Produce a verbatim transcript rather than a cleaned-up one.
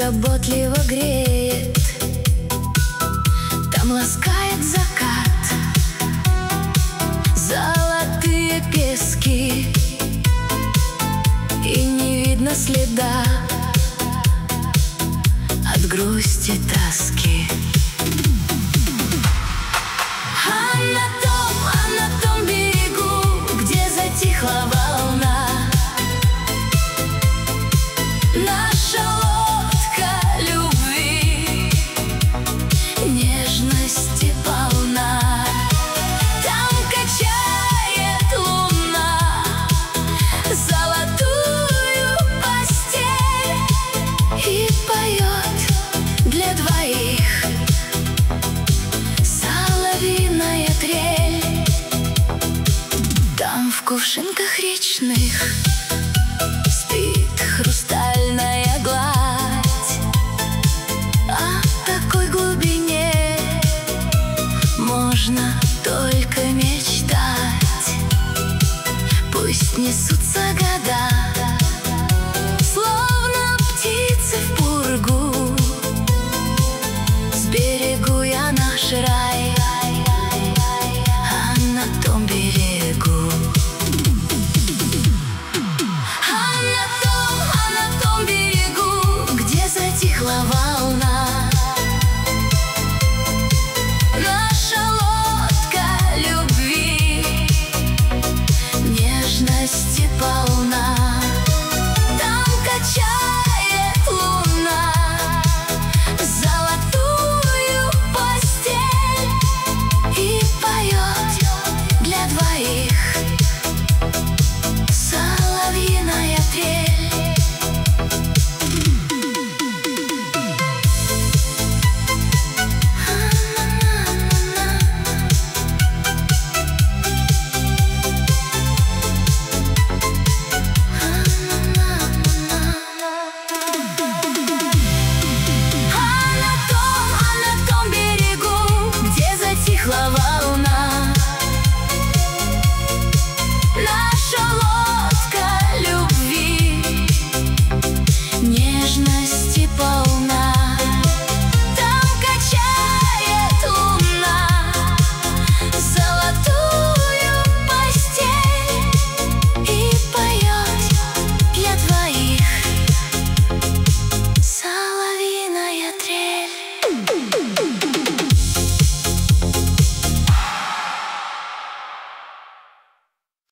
заботливо греет. Там ласкает закат, золотые пески, и не видно следа от грусти, тоски. А на том, а на том берегу, где затихла волна, наша лодка любви нежности полна. Там качает луна золотую постель и поет для двоих соловьиная трель. Там в кувшинках речных спит хрустальная гладь. О такой глубине можно только мечтать. Пусть несутся года, словно птицы в пургу. Сберегу я наш рай, а на том берегу. А на том, а на том берегу, где затихла вода,